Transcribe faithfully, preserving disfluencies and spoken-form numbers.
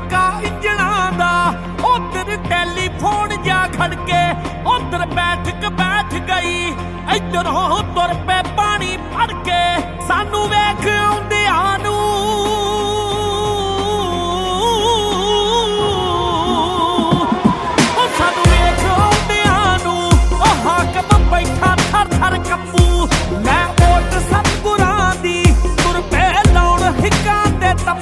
ਖੜਕਾ ਇੰਜਣਾਂ ਦਾ। ਉਧਰ ਟੈਲੀਫੋਨ ਜਾ ਖੜਕੇ, ਉਧਰ ਬੈਠਕ ਬੈਠ ਗਈ, ਇੱਧਰੋਂ ਤੁਰ ਪਏ ਪਾਣੀ ਭਰ ਕੇ। ਸਾਨੂੰ ਵੇਖ